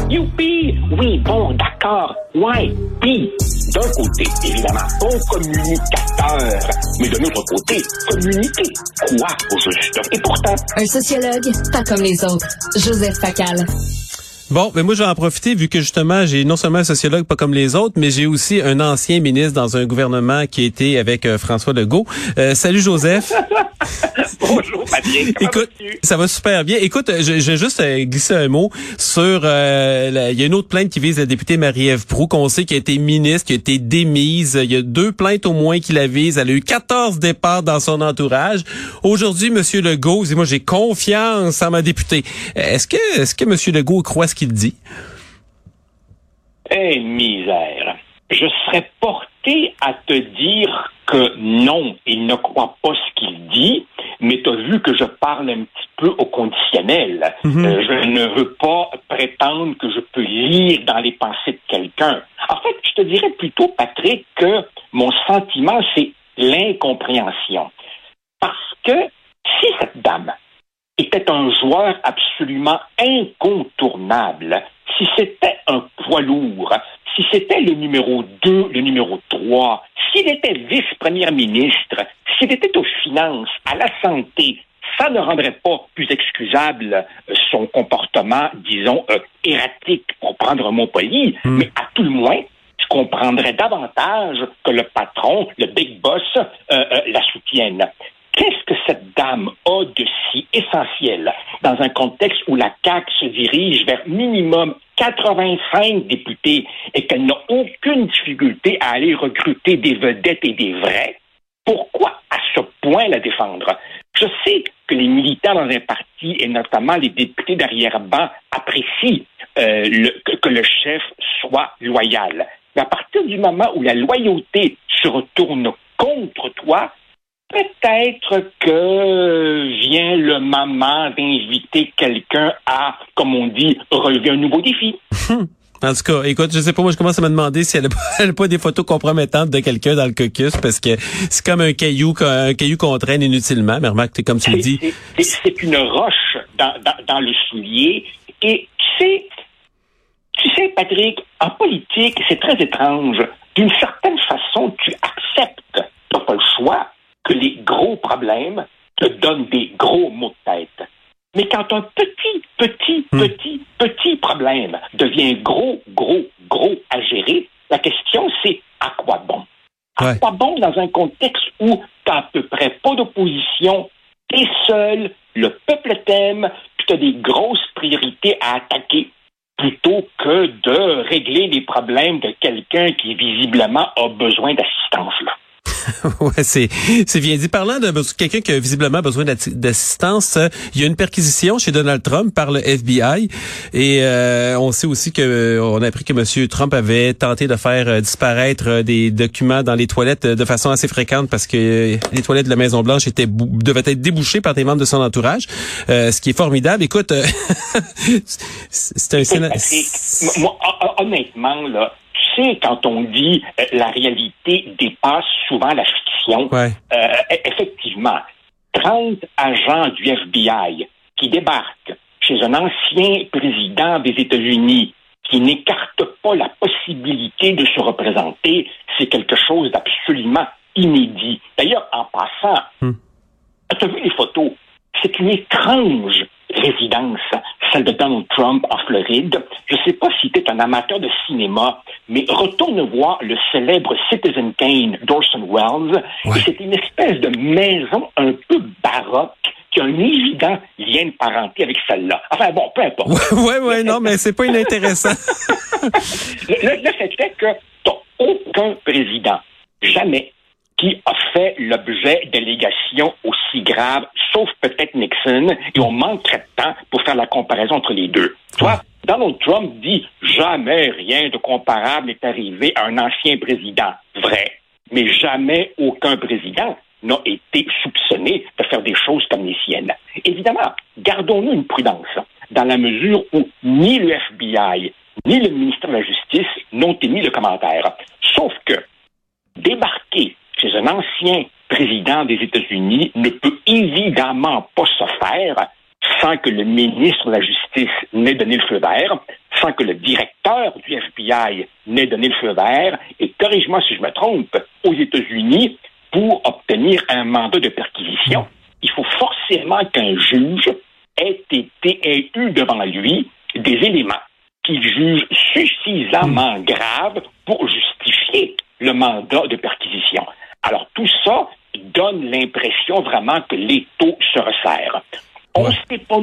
Youpi! Oui, bon, d'accord. Ouais. Puis, d'un côté, évidemment, bon communicateur. Mais de l'autre côté, communiquer quoi au juste? Et pourtant... Un sociologue, pas comme les autres. Joseph Facal. Bon, mais moi, je vais en profiter vu que justement, j'ai non seulement un sociologue pas comme les autres, mais j'ai aussi un ancien ministre dans un gouvernement qui était avec François Legault. Salut, Joseph. Bonjour, Patrick. Écoute, ça va super bien. Écoute, je vais juste glisser un mot sur... il y a une autre plainte qui vise la députée Marie-Ève Proulx, qu'on sait qui a été ministre, qui a été démise. Il y a 2 plaintes au moins qui la visent. Elle a eu 14 départs dans son entourage. Aujourd'hui, M. Legault, moi, j'ai confiance en ma députée. Est-ce que M. Legault croit ce qu'il dit? Eh, misère. Je serais porté à te dire que non, il ne croit pas ce qu'il dit, mais tu as vu que je parle un petit peu au conditionnel. Je ne veux pas prétendre que je peux lire dans les pensées de quelqu'un. En fait, je te dirais plutôt, Patrick, que mon sentiment, c'est l'incompréhension. Parce que si cette dame était un joueur absolument incontournable, si c'était un poids lourd, si c'était le numéro 2, le numéro 3, s'il était vice-premier ministre, s'il était aux finances, à la santé, ça ne rendrait pas plus excusable son comportement, disons, erratique, pour prendre un mot poli, mais à tout le moins, je comprendrais davantage que le patron, le big boss, la soutienne. Qu'est-ce que cette dame a de si essentiel dans un contexte où la CAQ se dirige vers minimum 85 députés et qu'elle n'a aucune difficulté à aller recruter des vedettes et des vrais? Pourquoi à ce point la défendre? Je sais que les militants dans un parti, et notamment les députés d'arrière-ban, apprécient que le chef soit loyal. Mais à partir du moment où la loyauté se retourne contre toi, peut-être que vient le moment d'inviter quelqu'un à, comme on dit, relever un nouveau défi. En tout cas, écoute, je sais pas, moi je commence à me demander si elle a pas des photos compromettantes de quelqu'un dans le caucus, parce que c'est comme un caillou qu'on traîne inutilement. Mais remarque, comme tu le dis. C'est une roche dans le soulier. Et tu sais, Patrick, en politique, c'est très étrange. D'une certaine façon, tu acceptes, t'as pas le choix, que les gros problèmes te donnent des gros maux de tête. Mais quand un petit problème devient gros à gérer, la question c'est à quoi bon? À quoi bon dans un contexte où t'as à peu près pas d'opposition, t'es seul, le peuple t'aime, puis t'as des grosses priorités à attaquer, plutôt que de régler les problèmes de quelqu'un qui visiblement a besoin d'assistance, là. Ouais, c'est bien dit. Parlant de quelqu'un qui a visiblement besoin d'assistance, il y a une perquisition chez Donald Trump par le FBI et on sait aussi on a appris que M. Trump avait tenté de faire disparaître des documents dans les toilettes de façon assez fréquente parce que les toilettes de la Maison-Blanche devaient être débouchées par des membres de son entourage, ce qui est formidable. Écoute, c'est un moi, honnêtement, là, tu sais, quand on dit la réalité dépasse souvent la fiction, effectivement, 30 agents du FBI qui débarquent chez un ancien président des États-Unis qui n'écarte pas la possibilité de se représenter, c'est quelque chose d'absolument inédit. D'ailleurs, en passant, tu as vu les photos, c'est une étrange résidence, celle de Donald Trump en Floride. Je ne sais pas si tu es un amateur de cinéma, mais retourne voir le célèbre Citizen Kane d'Orson Welles. Ouais. Et c'est une espèce de maison un peu baroque qui a un évident lien de parenté avec celle-là. Enfin bon, peu importe. Ouais, non, mais c'est pas inintéressant. le fait est que tu n'as aucun président, jamais, qui a fait l'objet d'allégations aussi graves, sauf peut-être Nixon, et on manquerait de temps pour faire la comparaison entre les deux. Toi, Donald Trump dit « Jamais rien de comparable n'est arrivé à un ancien président. » Vrai. Mais jamais aucun président n'a été soupçonné de faire des choses comme les siennes. Évidemment, gardons-nous une prudence, dans la mesure où ni le FBI, ni le ministère de la Justice n'ont émis le commentaire. Sauf que débarquer chez un ancien président des États-Unis ne peut évidemment pas se faire sans que le ministre de la Justice n'ait donné le feu vert, sans que le directeur du FBI n'ait donné le feu vert. Et corrige-moi si je me trompe, aux États-Unis, pour obtenir un mandat de perquisition, il faut forcément qu'un juge ait eu devant lui des éléments qu'il juge suffisamment graves pour justifier le mandat de perquisition. Alors tout ça donne l'impression vraiment que l'étau se resserre. On ne sait pas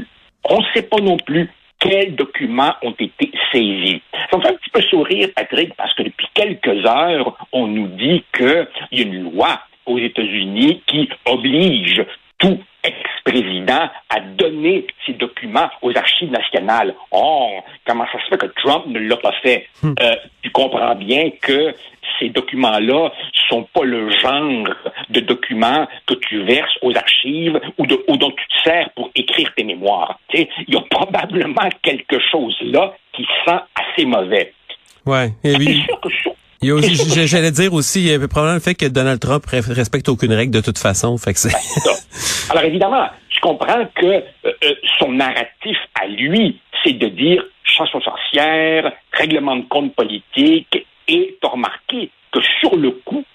non plus quels documents ont été saisis. Ça me fait un petit peu sourire, Patrick, parce que depuis quelques heures, on nous dit qu'il y a une loi aux États-Unis qui oblige tout ex-président à donner ses documents aux archives nationales. Oh, comment ça se fait que Trump ne l'a pas fait? Tu comprends bien que ces documents-là sont pas le genre de documents que tu verses aux archives ou dont tu te sers pour écrire tes mémoires. Tu sais, il y a probablement quelque chose là qui sent assez mauvais. Ouais. Et oui. C'est sûr que il y a aussi, j'allais dire aussi, il y avait probablement le fait que Donald Trump respecte aucune règle de toute façon. Fait que c'est... ça. Alors évidemment, je comprends que son narratif à lui, c'est de dire chasse aux sorcières, règlement de compte politique, et tu as remarqué que sur le coup,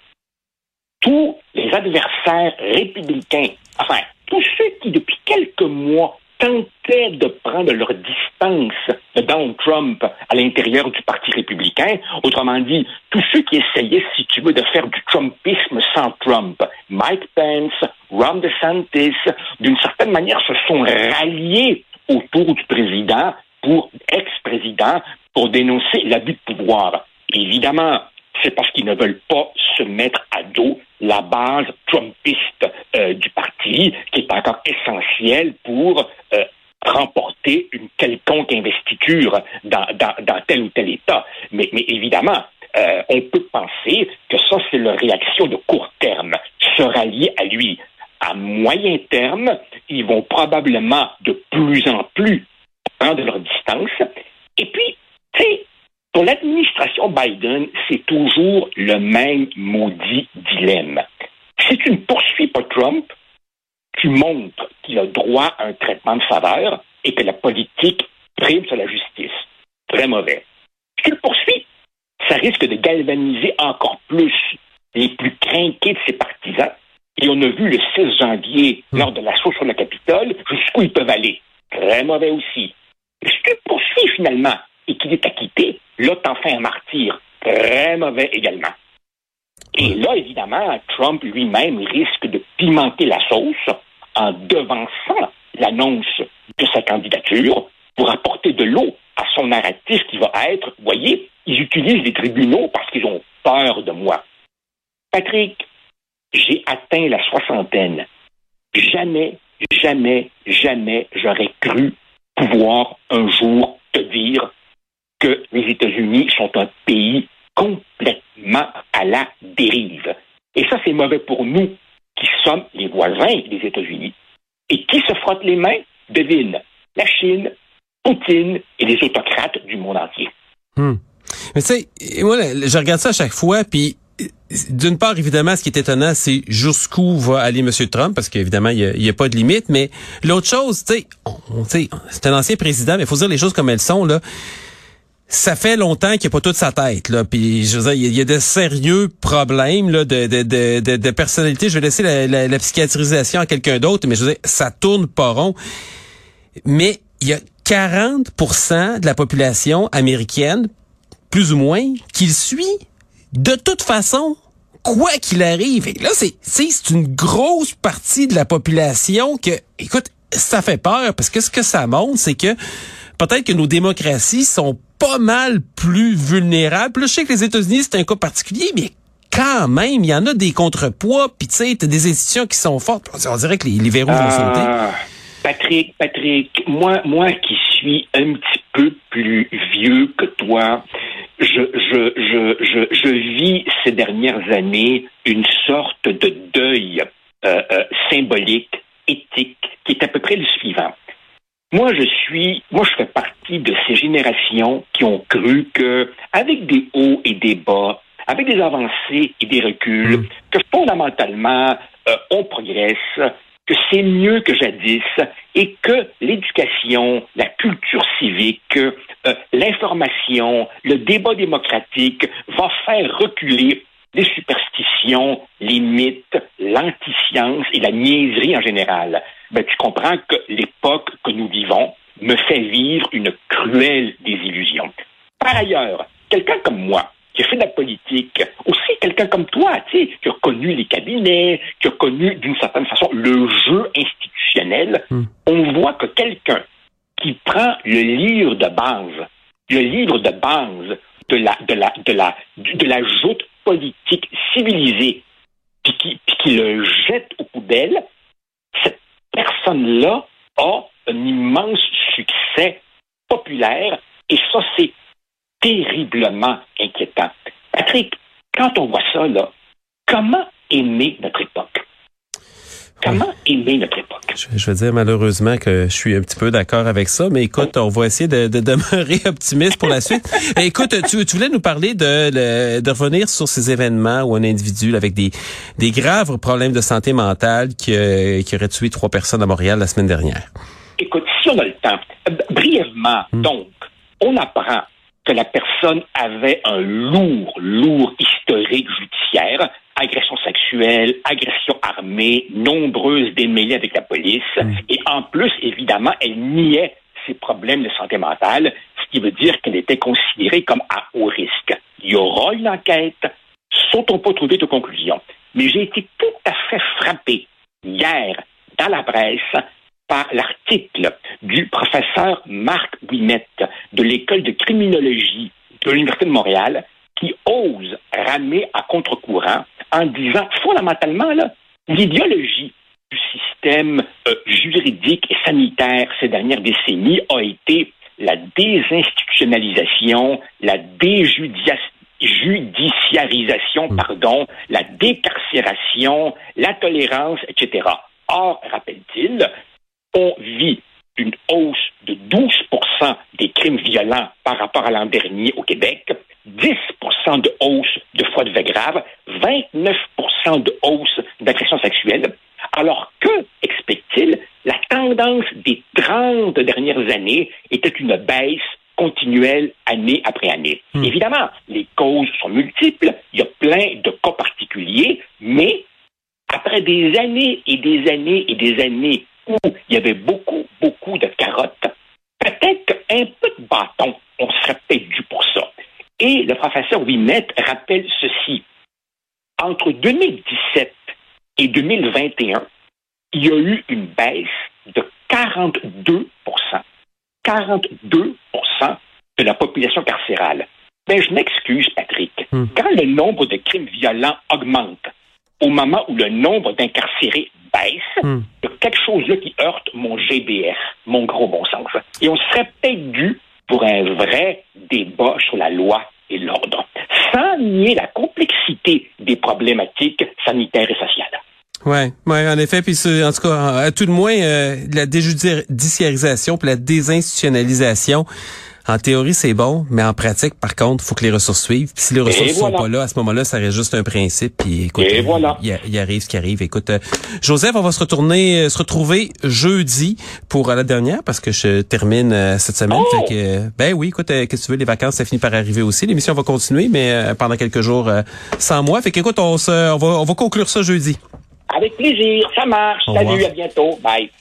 tous les adversaires républicains, enfin, tous ceux qui depuis quelques mois tentaient de prendre leur distance de Donald Trump à l'intérieur du Parti républicain. Autrement dit, tous ceux qui essayaient, si tu veux, de faire du Trumpisme sans Trump, Mike Pence, Ron DeSantis, d'une certaine manière, se sont ralliés autour du président, ex-président, pour dénoncer l'abus de pouvoir. Et évidemment, c'est parce qu'ils ne veulent pas se mettre à dos la base trumpiste du parti, qui est encore essentielle pour remporter une quelconque investiture dans tel ou tel État. Mais évidemment, on peut penser que ça, c'est leur réaction de court terme, se rallier à lui. À moyen terme, ils vont probablement de plus en plus prendre leur distance. Et puis, tu sais, pour l'administration Biden, c'est toujours le même maudit dilemme. Si tu ne poursuis pas Trump, tu montres qu'il a droit à un traitement de faveur et que la politique prime sur la justice. Très mauvais. Si tu le poursuis, ça risque de galvaniser encore plus les plus crinqués de ses partisans. Et on a vu le 6 janvier, lors de l'assaut sur le Capitole, jusqu'où ils peuvent aller. Très mauvais aussi. Et si tu le poursuis finalement et qu'il est acquitté, là, t'en fais un martyr. Très mauvais également. Et là, évidemment, Trump lui-même risque de pimenter la sauce en devançant l'annonce de sa candidature pour apporter de l'eau à son narratif qui va être, vous voyez, ils utilisent les tribunaux parce qu'ils ont peur de moi. Patrick, j'ai atteint la soixantaine. Jamais j'aurais cru pouvoir un jour te dire que les États-Unis sont un pays complètement à la dérive. Et ça, c'est mauvais pour nous, qui sommes les voisins des États-Unis. Et qui se frottent les mains? Devine, la Chine, Poutine et les autocrates du monde entier. Mais tu sais, moi, je regarde ça à chaque fois, puis d'une part, évidemment, ce qui est étonnant, c'est jusqu'où va aller M. Trump, parce qu'évidemment, il y a pas de limite, mais l'autre chose, tu sais, c'est un ancien président, mais il faut dire les choses comme elles sont, là. Ça fait longtemps qu'il n'y a pas toute sa tête, là. Puis je veux dire, il y a de sérieux problèmes là, de personnalité. Je vais laisser la psychiatrisation à quelqu'un d'autre, mais je veux dire, ça tourne pas rond. Mais il y a 40% de la population américaine, plus ou moins, qui le suit de toute façon, quoi qu'il arrive. Et là, c'est une grosse partie de la population que, écoute, ça fait peur, parce que ce que ça montre, c'est que peut-être que nos démocraties sont pas mal plus vulnérables. Puis là, je sais que les États-Unis, c'est un cas particulier, mais quand même, il y en a des contrepoids, puis tu sais, t'as des institutions qui sont fortes. On dirait que les verrous vont sauter. Patrick, moi qui suis un petit peu plus vieux que toi, je vis ces dernières années une sorte de deuil symbolique, éthique, qui est à peu près le suivant. Moi, je fais partie de ces générations qui ont cru que, avec des hauts et des bas, avec des avancées et des reculs, que fondamentalement, on progresse, que c'est mieux que jadis et que l'éducation, la culture civique, l'information, le débat démocratique va faire reculer les superstitions, les mythes, l'anti-science et la niaiserie en général. Ben, tu comprends que l'époque que nous vivons me fait vivre une cruelle désillusion. Par ailleurs, quelqu'un comme moi, qui a fait de la politique, aussi quelqu'un comme toi, tu sais, qui a connu les cabinets, qui a connu d'une certaine façon le jeu institutionnel, on voit que quelqu'un qui prend le livre de base de la joute politique civilisée, puis qui le jette aux poubelles, cette personne-là a un immense succès populaire, et ça, c'est terriblement inquiétant. Patrick, quand on voit ça, là, comment aimer notre époque? Comment aimer notre époque? Je veux dire, malheureusement, que je suis un petit peu d'accord avec ça, mais écoute, on va essayer de demeurer optimiste pour la suite. Écoute, tu voulais nous parler de revenir sur ces événements où un individu avec des graves problèmes de santé mentale qui aurait tué 3 personnes à Montréal la semaine dernière. Écoute, si on a le temps, brièvement, donc, on apprend que la personne avait un lourd historique judiciaire, agression sexuelle, agression armée, nombreuses démêlées avec la police, et en plus, évidemment, elle niait ses problèmes de santé mentale, ce qui veut dire qu'elle était considérée comme à haut risque. Il y aura une enquête, sautons pas trop vite aux conclusions. Mais j'ai été tout à fait frappé hier dans la presse par l'article du professeur Marc Ouimet de l'École de criminologie de l'Université de Montréal, qui ose ramer à contre-courant en disant fondamentalement, là, l'idéologie du système juridique et sanitaire ces dernières décennies a été la désinstitutionnalisation, la judiciarisation, la décarcération, la tolérance, etc. Or, rappelle-t-il, on vit une hausse de 12% des crimes violents par rapport à l'an dernier au Québec, 10% de hausse de faits de grave, 29% de hausse d'agressions sexuelles, alors que, explique-t-il, la tendance des 30 dernières années était une baisse continuelle année après année. Évidemment, les causes sont multiples, il y a plein de cas particuliers, mais après des années et des années et des années où il y avait beaucoup de carottes, peut-être qu'un peu de bâton, on serait peut-être dû pour ça. Et le professeur Ouimet rappelle ceci. Entre 2017 et 2021, il y a eu une baisse de 42% de la population carcérale. Ben, je m'excuse, Patrick. Quand le nombre de crimes violents augmente, au moment où le nombre d'incarcérés baisse, il y a quelque chose là qui heurte mon GBF, mon gros bon sens. Et on serait peut-être dû pour un vrai débat sur la loi et l'ordre, sans nier la complexité des problématiques sanitaires et sociales. Ouais, en effet, puis en tout cas, à tout de moins, la déjudiciarisation puis la désinstitutionnalisation, en théorie, c'est bon, mais en pratique, par contre, il faut que les ressources suivent. Puis si les ressources sont pas là, à ce moment-là, ça reste juste un principe. Puis écoute, il arrive ce qui arrive. Écoute, Joseph, on va se retrouver jeudi pour la dernière, parce que je termine cette semaine. Fait que, ben oui, écoute, qu'est-ce que tu veux, les vacances, ça finit par arriver aussi. L'émission va continuer, mais pendant quelques jours sans moi. Fait qu'écoute, on va conclure ça jeudi. Avec plaisir, ça marche. Salut, à bientôt. Bye.